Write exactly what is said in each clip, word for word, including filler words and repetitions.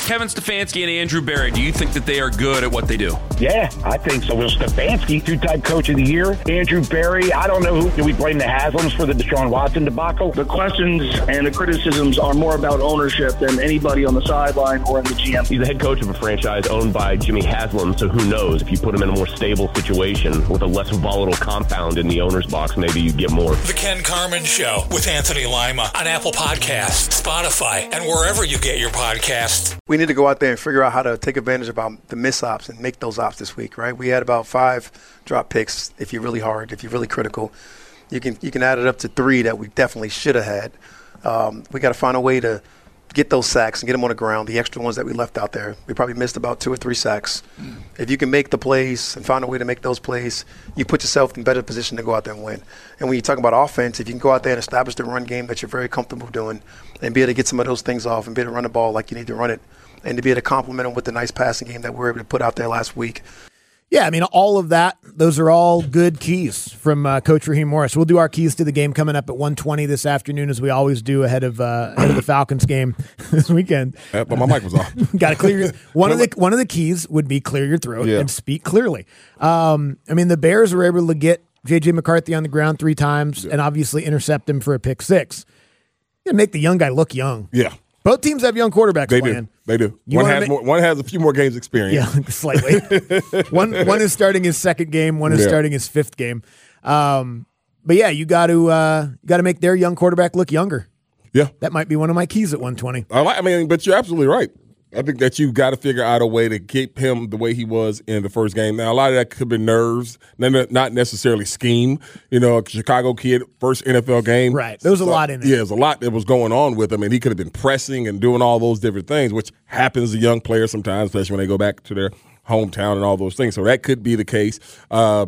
Kevin Stefanski and Andrew Berry, do you think that they are good at what they do? Yeah, I think so. Well, Stefanski, two-time coach of the year. Andrew Berry, I don't know who. Do we blame the Haslams for the Deshaun Watson debacle? The questions and the criticisms are more about ownership than anybody on the sideline or in the G M. He's the head coach of a franchise owned by Jimmy Haslam, so who knows? If you put him in a more stable situation with a less volatile compound in the owner's box, maybe you get more. The Ken Carman Show with Anthony Lima on Apple Podcasts, Spotify, and wherever you get your podcasts. We need to go out there and figure out how to take advantage of um, the miss ops and make those ops this week, right? We had about five drop picks. If you're really hard, if you're really critical, you can you can add it up to three that we definitely should have had. Um, we got to find a way to get those sacks and get them on the ground, the extra ones that we left out there. We probably missed about two or three sacks. Mm. If you can make the plays and find a way to make those plays, you put yourself in better position to go out there and win. And when you talk about offense, if you can go out there and establish the run game that you're very comfortable doing and be able to get some of those things off and be able to run the ball like you need to run it and to be able to complement them with the nice passing game that we were able to put out there last week. Yeah, I mean, all of that, those are all good keys from uh, Coach Raheem Morris. We'll do our keys to the game coming up at one twenty this afternoon, as we always do ahead of uh, ahead of the Falcons game this weekend. Uh, but my mic was off. Got to clear your, one of the one of the keys would be clear your throat yeah. and speak clearly. Um, I mean, the Bears were able to get J J McCarthy on the ground three times yeah. and obviously intercept him for a pick six. You make the young guy look young. Yeah. Both teams have young quarterbacks they playing. Do. They do. You one has make, more, one has a few more games experience. Yeah, slightly. one one is starting his second game. One is yeah. starting his fifth game. Um, but yeah, you got to uh, got to make their young quarterback look younger. Yeah, that might be one of my keys at one twenty. I, like, I mean, but you're absolutely right. I think that you've got to figure out a way to keep him the way he was in the first game. Now, a lot of that could be nerves, not necessarily scheme. You know, a Chicago kid, first N F L game. Right. There was a lot in it. Yeah, there's a lot that was going on with him, and he could have been pressing and doing all those different things, which happens to young players sometimes, especially when they go back to their hometown and all those things. So that could be the case. Uh,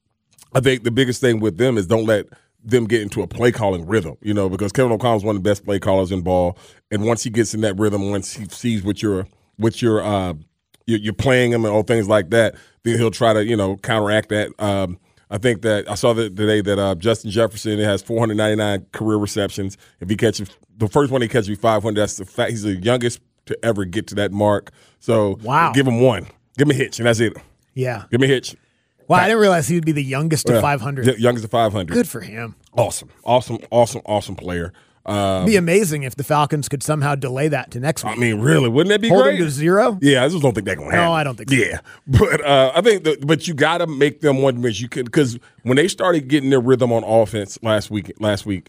I think the biggest thing with them is don't let them get into a play calling rhythm, you know, because Kevin O'Connell is one of the best play callers in ball. And once he gets in that rhythm, once he sees what you're, what you're, uh, you're, you're playing him and all things like that, then he'll try to, you know, counteract that. Um, I think that I saw that today that uh, Justin Jefferson has four hundred ninety-nine career receptions. If he catches the first one, he catches me five hundred. That's the fact. He's the youngest to ever get to that mark. So wow. give him one, give him a hitch, and that's it. Yeah, give me a hitch. Wow, I didn't realize he would be the youngest to yeah. five hundred. Y- youngest to five hundred. Good for him. Awesome, awesome, awesome, awesome player. Um, It'd be amazing if the Falcons could somehow delay that to next week. I mean, really, wouldn't that be Hold great? Hold them to zero? Yeah, I just don't think they're going to happen. No, I don't think so. Yeah, but uh, I think, the, but you got to make them one because you could because when they started getting their rhythm on offense last week, last week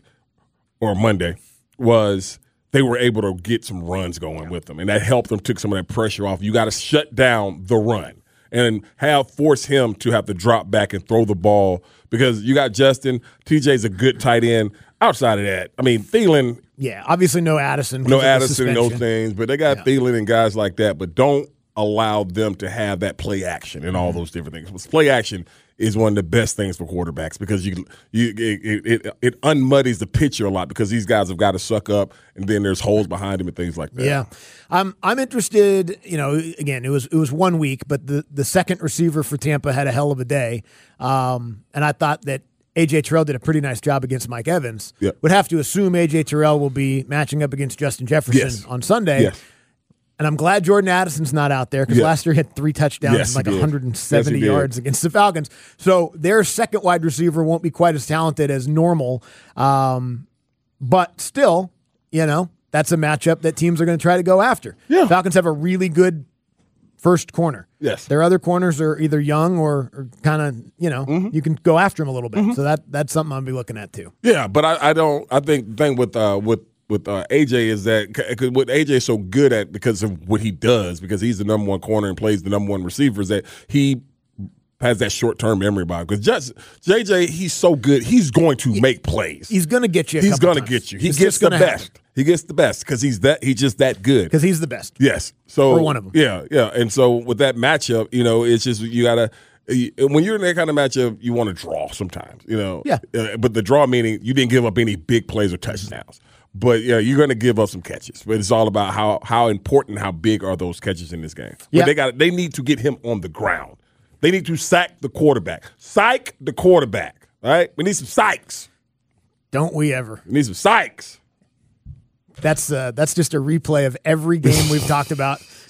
or Monday was they were able to get some runs going with them, and that helped them took some of that pressure off. You got to shut down the run and have force him to have to drop back and throw the ball because you got Justin. T J's a good tight end. Outside of that, I mean, Thielen. Yeah, obviously no Addison. No Addison, no things, but they got yeah. Thielen and guys like that. But don't allow them to have that play action and all those different things. Play action is one of the best things for quarterbacks because you you it, it, it unmuddies the picture a lot because these guys have got to suck up and then there's holes behind them and things like that. Yeah, I'm I'm interested. You know, again, it was it was one week, but the the second receiver for Tampa had a hell of a day, um, and I thought that A J Terrell did a pretty nice job against Mike Evans. Yep. Would have to assume A J Terrell will be matching up against Justin Jefferson yes. on Sunday. Yes. And I'm glad Jordan Addison's not out there because yes. last year he had three touchdowns yes, and like one hundred seventy yes, yards against the Falcons. So their second wide receiver won't be quite as talented as normal. Um, but still, you know, that's a matchup that teams are going to try to go after. Yeah. Falcons have a really good first corner. Yes. Their other corners are either young or, or kind of, you know, mm-hmm. you can go after them a little bit. Mm-hmm. So that that's something I'll be looking at too. Yeah, but I, I don't. I think the thing with uh, with with uh, A J is that cause what A J is so good at because of what he does, because he's the number one corner and plays the number one receiver, is that he has that short term memory about because just J J, he's so good. He's going to make plays. He's going to get you. A he's going to times. get you. He it's gets the best. Happen. He gets the best because he's that. He's just that good. Because he's the best. Yes. So or one of them. Yeah, yeah. And so with that matchup, you know, it's just you gotta. When you're in that kind of matchup, you want to draw sometimes, you know. Yeah. Uh, but the draw meaning you didn't give up any big plays or touchdowns. But yeah, you're going to give up some catches. But it's all about how how important, how big are those catches in this game. Yeah. But they got they need to get him on the ground. They need to sack the quarterback. Psych the quarterback. All right? We need some psychs. Don't we ever? We need some psychs. That's uh, that's just a replay of every game we've talked about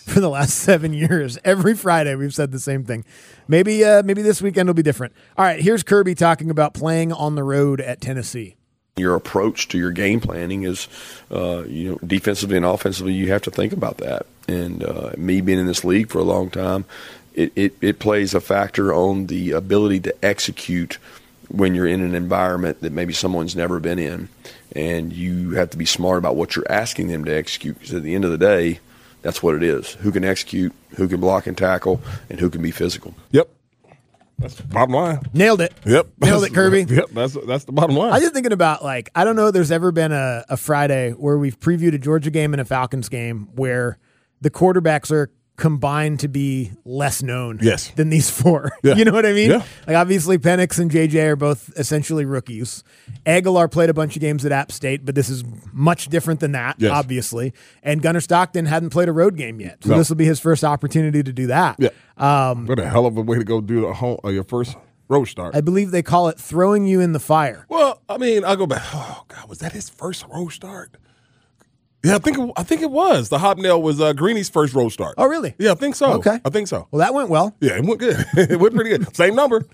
for the last seven years. Every Friday we've said the same thing. Maybe uh, maybe this weekend will be different. All right, here's Kirby talking about playing on the road at Tennessee. Your approach to your game planning is, uh, you know, defensively and offensively, you have to think about that. And uh, me being in this league for a long time, it, it, it plays a factor on the ability to execute when you're in an environment that maybe someone's never been in. And you have to be smart about what you're asking them to execute, because at the end of the day, that's what it is. Who can execute, who can block and tackle, and who can be physical. Yep. That's the bottom line. Nailed it. Yep. Nailed it, Kirby. Yep. That's that's the bottom line. I'm just thinking about, like, I don't know if there's ever been a, a Friday where we've previewed a Georgia game and a Falcons game where the quarterbacks are combined to be less known yes. than these four. Yeah. You know what I mean? Yeah. Like, obviously, Penix and J J are both essentially rookies. Aguilar played a bunch of games at App State, but this is much different than that, yes. obviously. And Gunnar Stockton hadn't played a road game yet, so no. this will be his first opportunity to do that. Yeah. Um, what a hell of a way to go do the home, uh, your first road start. I believe they call it throwing you in the fire. Well, I mean, I'll go back. Oh, God, was that his first road start? Yeah, I think it, I think it was. The Hobnail was uh, Greeny's first road start. Oh, really? Yeah, I think so. Okay. I think so. Well, that went well. Yeah, it went good. It went pretty good. Same number.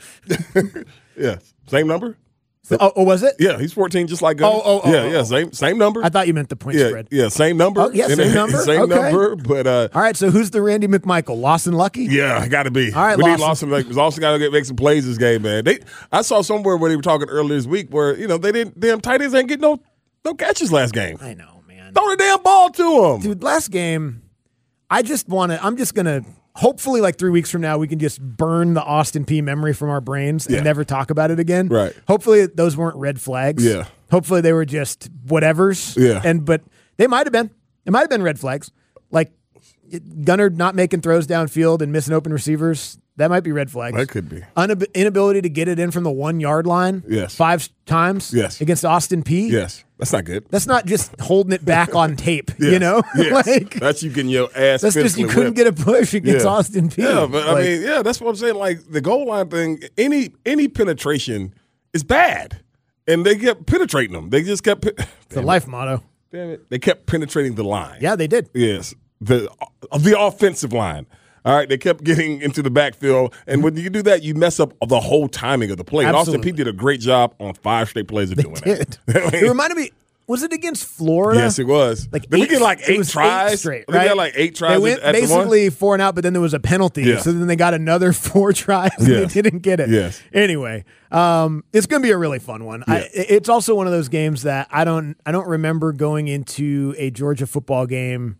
yeah, same number. So, oh, oh, was it? Yeah, he's fourteen, just like Gunnar. Oh, oh, oh. Yeah, yeah, same same number. I thought you meant the point yeah, spread. Yeah, same number. Oh, yeah, same number. Same okay. number, but uh, all right. So who's the Randy McMichael? Lawson Lucky? Yeah, got to be. All right, we Lawson. need Lawson. Like, Lawson got to get make some plays this game, man. They, I saw somewhere where they were talking earlier this week where you know they didn't damn tight ends ain't getting no no catches last game. I know, man. Throw the damn ball to him, dude. Last game, I just want to. I'm just gonna. Hopefully, like three weeks from now, we can just burn the Austin Peay memory from our brains and yeah. never talk about it again. Right. Hopefully, those weren't red flags. Yeah. Hopefully, they were just whatevers. Yeah. And but they might have been. It might have been red flags, like Gunnar not making throws downfield and missing open receivers. That might be red flags. That could be. Unab- inability to get it in from the one yard line. Yes. Five times. Yes. Against Austin Peay. Yes. That's not good. That's not just holding it back on tape. Yes. You know. Yes. like that's you getting your ass. That's just you couldn't whipped. get a push against yeah. Austin Peay. Yeah, but like, I mean, yeah, that's what I'm saying. Like the goal line thing, any any penetration is bad, and they kept penetrating them. They just kept. It's the life motto. Damn it! They kept penetrating the line. Yeah, they did. Yes, the of the offensive line. All right, they kept getting into the backfield, and when you do that, you mess up the whole timing of the play. And Austin Peay did a great job on five straight plays of they doing did. that. It reminded me. Was it against Florida? Yes, it was. Like did eight, we get like eight tries eight straight? Right? We got like eight tries. They went at basically the one? four and out, but then there was a penalty, yeah. so then they got another four tries and yes. they didn't get it. Yes. Anyway, um, it's going to be a really fun one. Yeah. I, it's also one of those games that I don't I don't remember going into a Georgia football game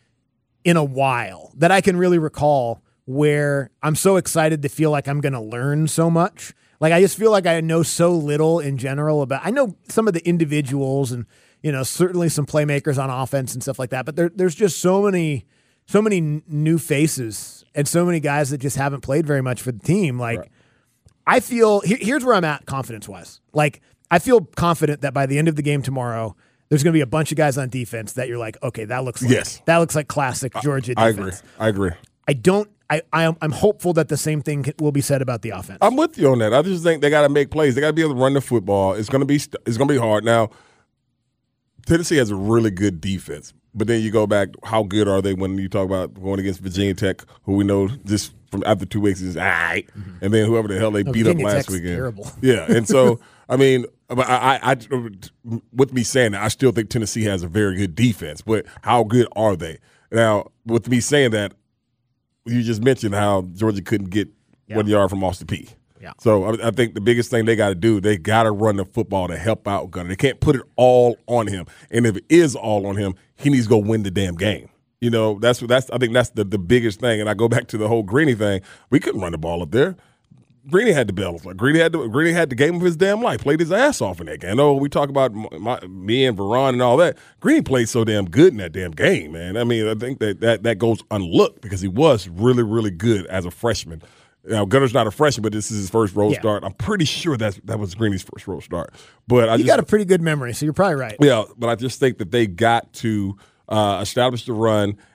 in a while that I can really recall where I'm so excited to feel like I'm going to learn so much. Like I just feel like I know so little in general about. I know some of the individuals and you know certainly some playmakers on offense and stuff like that, but there, there's just so many so many n- new faces and so many guys that just haven't played very much for the team. Like right. I feel here, here's where I'm at confidence wise. Like I feel confident that by the end of the game tomorrow, there's going to be a bunch of guys on defense that you're like, okay, that looks like, yes. that looks like classic Georgia I, defense. I agree. I agree. I don't. I, I am, I'm hopeful that the same thing will be said about the offense. I'm with you on that. I just think they got to make plays. They got to be able to run the football. It's going to be it's going to be hard. Now, Tennessee has a really good defense, but then you go back, how good are they when you talk about going against Virginia Tech, who we know just from after two weeks is all right, mm-hmm. and then whoever the hell they no, beat Virginia up last Tech's weekend. Terrible. Yeah, and so I mean, I, I, I, with me saying that, I still think Tennessee has a very good defense, but how good are they? Now, with me saying that, you just mentioned how Georgia couldn't get yeah. one yard from Austin Peay. Yeah. So I, I think the biggest thing they got to do, they got to run the football to help out Gunnar. They can't put it all on him. And if it is all on him, he needs to go win the damn game. You know, that's that's. I think that's the, the biggest thing. And I go back to the whole Greeny thing. We couldn't run the ball up there. Greeny had the bells. Like Greeny had the Greeny had the game of his damn life. Played his ass off in that game. I know we talk about my, me and Veron and all that. Greeny played so damn good in that damn game, man. I mean, I think that, that that goes unlooked because he was really, really good as a freshman. Now Gunnar's not a freshman, but this is his first road yeah. start. I'm pretty sure that that was Greeny's first road start. But I you just, got a pretty good memory, so you're probably right. Yeah, but I just think that they got to uh, establish the run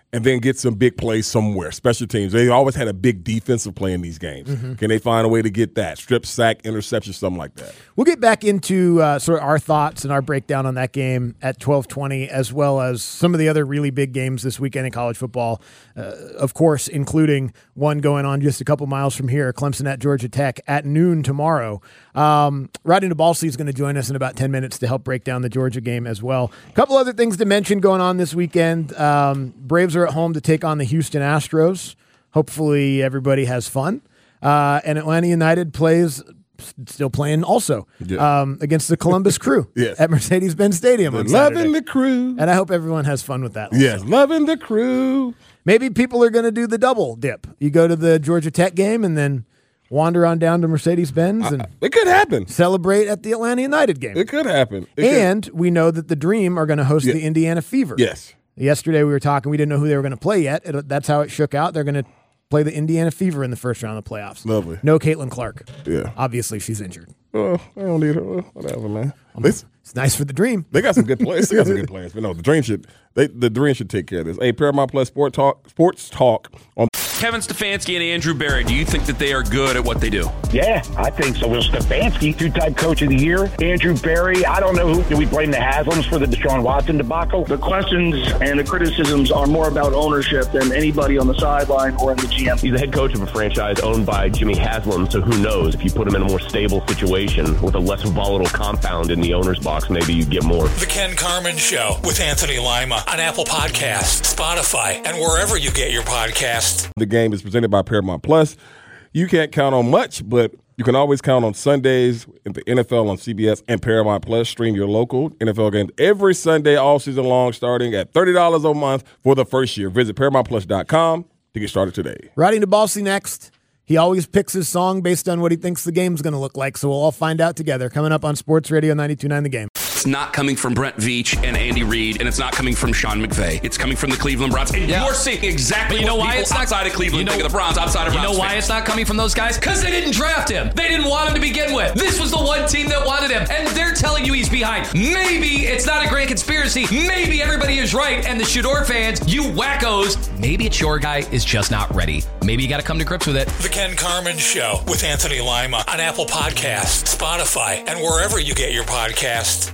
and then get some big plays somewhere. Special teams, they always had a big defensive play in these games. Mm-hmm. Can they find a way to get that? Strip, sack, interception, something like that. We'll get back into uh, sort of our thoughts and our breakdown on that game at twelve twenty, as well as some of the other really big games this weekend in college football, uh, of course, including one going on just a couple miles from here, Clemson at Georgia Tech at noon tomorrow. Um, Rodney DeBalsi is going to join us in about ten minutes to help break down the Georgia game as well. A couple other things to mention going on this weekend. Um, Braves are at home to take on the Houston Astros. Hopefully everybody has fun. Uh, and Atlanta United plays, still playing also, yeah. um, against the Columbus Crew yes. at Mercedes-Benz Stadium on Saturday. Loving the Crew. And I hope everyone has fun with that also. Yes, loving the Crew. Maybe people are going to do the double dip. You go to the Georgia Tech game and then wander on down to Mercedes-Benz and uh, it could happen. Celebrate at the Atlanta United game. It could happen. It and could. we know that the Dream are going to host yeah. the Indiana Fever. Yes. Yesterday we were talking. We didn't know who they were going to play yet. It, that's how it shook out. They're going to play the Indiana Fever in the first round of the playoffs. Lovely. No Caitlin Clark. Yeah. Obviously, she's injured. Oh, I don't need her. Whatever, man. Um, it's nice for the Dream. They got some good players. They got some good players. But no, the Dream should. They, the Dream should take care of this. Hey, Paramount Plus Sport Talk, Sports Talk on. Kevin Stefanski and Andrew Berry, do you think that they are good at what they do? Yeah, I think so. Will Stefanski, two-time coach of the year. Andrew Berry, I don't know who. Do we blame the Haslams for the Deshaun Watson debacle? The questions and the criticisms are more about ownership than anybody on the sideline or in the G M. He's the head coach of a franchise owned by Jimmy Haslam, so who knows? If you put him in a more stable situation with a less volatile compound in the owner's box, maybe you get more. The Ken Carman Show with Anthony Lima on Apple Podcasts, Spotify, and wherever you get your podcasts. The game is presented by Paramount Plus. You can't count on much, but you can always count on Sundays in the N F L on C B S and Paramount Plus. Stream your local N F L games every Sunday all season long, starting at thirty dollars a month for the first year. Visit Paramount Plus dot com to get started today. Rodney DeBalsi next. He always picks his song based on what he thinks the game's going to look like, so we'll all find out together. Coming up on Sports Radio ninety-two point nine The Game. It's not coming from Brent Veach and Andy Reid, and it's not coming from Sean McVay. It's coming from the Cleveland Browns. And yeah. you're seeing exactly but you know what why people it's not, outside of Cleveland you know, think of the Browns, outside of You Browns know why fans. It's not coming from those guys? Because they didn't draft him. They didn't want him to begin with. This was the one team that wanted him, and they're telling you he's behind. Maybe it's not a grand conspiracy. Maybe everybody is right, and the Shador fans, you wackos, maybe it's your guy is just not ready. Maybe you got to come to grips with it. The Ken Carman Show with Anthony Lima on Apple Podcasts, Spotify, and wherever you get your podcasts.